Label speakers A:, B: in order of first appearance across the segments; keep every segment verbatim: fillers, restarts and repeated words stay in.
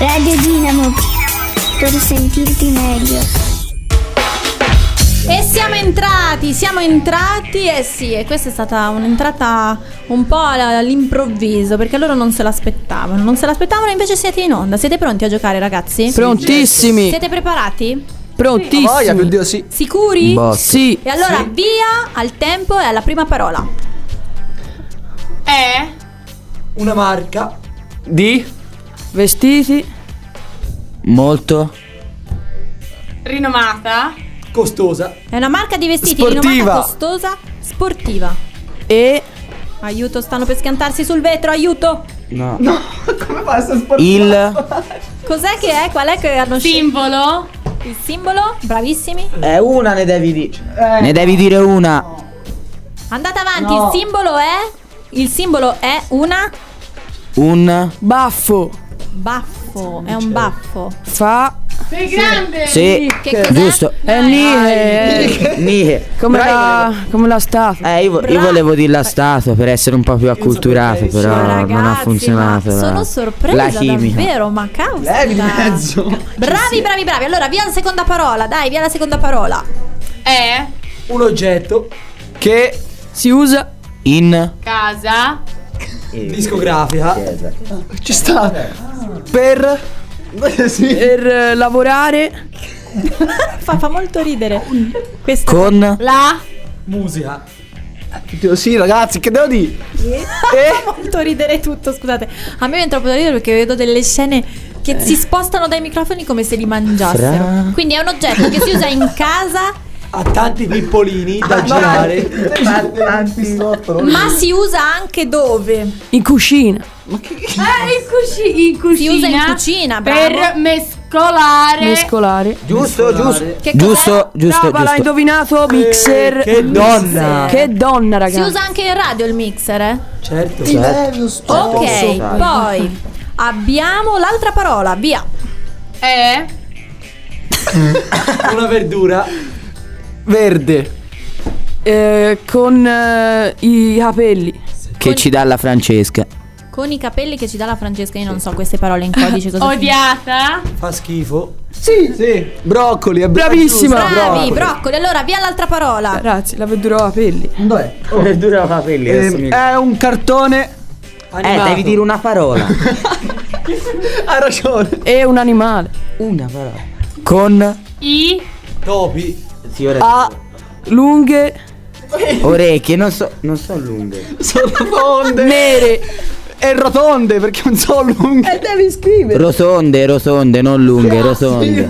A: Radio Dinamo, per sentirti meglio.
B: E siamo entrati, siamo entrati, eh sì, e questa è stata un'entrata un po' all'improvviso, perché loro non se l'aspettavano, non se l'aspettavano, invece siete in onda. Siete pronti a giocare, ragazzi?
C: Prontissimi.
B: Siete preparati?
C: Prontissimi.
D: Sì, voglia, per Dio, sì.
B: Sicuri?
D: Boh.
C: Sì.
B: E allora
D: Sì.
B: via al tempo e alla prima parola.
E: È
D: Una marca
C: Di vestiti
F: Molto
E: rinomata.
D: costosa.
B: È una marca di vestiti
D: Sportiva.
B: rinomata, costosa, sportiva.
C: e
B: Aiuto, stanno per schiantarsi sul vetro, aiuto.
F: No.
D: Come fa a essere sportiva?
F: Il
B: Cos'è che è? Qual è che hanno scelto?
E: Simbolo.
B: Il simbolo? Bravissimi.
F: È una ne devi dire. Ne devi dire una.
B: Andate avanti,
D: No.
B: il simbolo è? Il simbolo è una
F: Un
C: baffo.
B: baffo, è un baffo.
C: Fa
E: Sei grande.
F: Sì.
B: Che cos'è?
F: Giusto.
C: è nihe.
F: Nihe.
C: Come la come la statua.
F: Eh, io, vo- io
B: Bravo.
F: volevo dire la statua per essere un po' più acculturato, però
B: Ragazzi,
F: non ha funzionato.
B: ma
F: la-
B: sono sorpresa
F: La chimica.
B: davvero, ma causa.
D: Levi di mezzo.
B: Bravi, bravi, bravi. Allora, via la seconda parola, dai, via la seconda parola.
E: È
D: Un oggetto
C: Che si usa
F: In
E: casa.
D: discografica.
C: ci sta
D: Per sì.
C: per eh, lavorare
B: Fa, fa molto ridere. Questo
F: Con
E: La
D: Musica. Oddio, sì, ragazzi, che devo dire?
B: fa molto ridere tutto, scusate. A me viene troppo da ridere perché vedo delle scene che si spostano dai microfoni come se li mangiassero.
F: Fra-
B: Quindi è un oggetto che si usa in casa,
D: Ha tanti pippolini da girare.
B: ma si usa anche dove?
C: in cucina.
E: Eh, in, cuci- in cucina.
B: Si usa in cucina, bravo.
E: per mescolare.
C: Mescolare.
F: Giusto, giusto.
B: Che
F: Giusto, giusto,
C: Brava, l'ha
F: giusto.
C: indovinato mixer.
D: che donna.
C: Che donna,
B: Si
C: ragazzi.
B: usa anche in radio il mixer, eh?
D: Certo.
B: Ok, poi abbiamo l'altra parola, via.
E: È
D: Una verdura.
C: Verde. Eh, con eh, i capelli.
F: Che ci dà la Francesca.
B: Con i capelli che ci dà la Francesca, io non so queste parole in codice cosa
E: odiata.
D: Fa schifo. Sì, sì. Broccoli, è
C: Bravissima.
D: giusto,
B: Bravi, broccoli. Allora, via l'altra parola.
C: Ragazzi, la verdura a capelli.
D: Dov'è?
F: Verdura capelli.
D: Ehm, è un cartone
F: Eh,
D: animato.
F: devi dire una parola.
D: Ha ragione.
C: E un animale.
F: Una parola. Con
E: I
D: Topi.
F: sì, ora
C: Ha lunghe
F: orecchie, non so, non so lunghe.
D: Sono tonde.
C: nere.
D: E rotonde, perché non so lunghe.
C: devi scrivere.
F: Rosonde, rosonde, non lunghe, rosonde.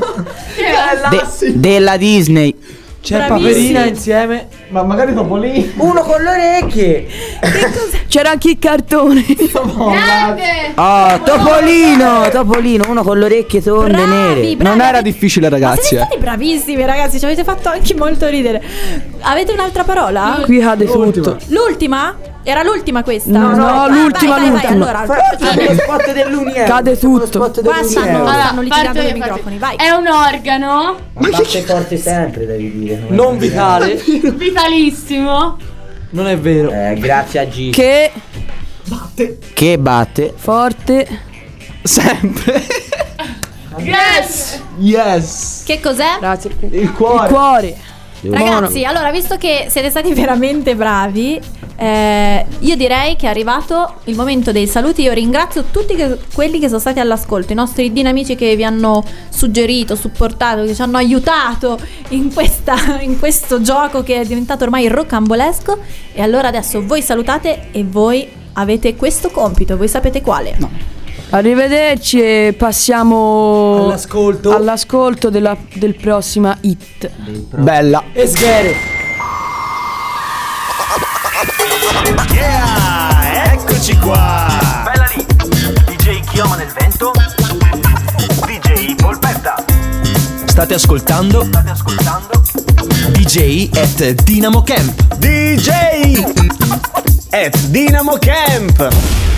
F: De- della Disney.
D: C'è
B: Bravissimi.
D: Paperina insieme. Ma magari Topolino.
F: Uno con le orecchie.
C: C'era anche il cartone.
E: grande.
F: Oh, Topolino, Topolino, uno con le orecchie tonde
B: Bravi,
F: nere.
B: bravi.
D: Non era difficile,
B: Ma
D: ragazzi.
B: siete
D: eh.
B: stati bravissimi, ragazzi. Ci avete fatto anche molto ridere. Avete un'altra parola?
C: Qui cade
D: L'ultima.
C: tutto.
B: L'ultima? Era l'ultima questa?
C: No, no,
B: Ah,
C: l'ultima,
B: vai, vai, vai,
C: l'ultima.
B: allora,
F: Fai lo spot dell'Unione.
C: Cade tutto.
B: qua stanno,
E: Allora,
B: stanno litigando
E: parto
B: i
E: io,
B: microfoni. Vai.
E: È un organo
F: Batte forte sempre, devi dire.
D: Non vitale.
E: vitalissimo.
D: Non è vero.
F: Eh, grazie a G.
C: Che
F: Che batte.
C: forte.
D: Sempre.
E: Yes.
D: Yes.
B: Che cos'è?
C: Grazie.
D: Il
C: Il
D: cuore.
C: cuore.
B: Ragazzi, allora, visto che siete stati veramente bravi, eh, io direi che è arrivato il momento dei saluti. Io ringrazio tutti che- quelli che sono stati all'ascolto, i nostri dinamici che vi hanno suggerito, supportato, che ci hanno aiutato in, questa, in questo gioco che è diventato ormai rocambolesco. E allora adesso voi salutate e voi avete questo compito, voi sapete quale? No.
C: Arrivederci e passiamo
D: All'ascolto.
C: all'ascolto della, del prossima hit.
D: Bella. E sghere.
G: Yeah, eccoci qua. Bella lì. D J Chioma nel vento. D J Polpetta.
H: State ascoltando?
G: State ascoltando?
H: D J at Dinamo Camp.
G: D J at Dinamo Camp.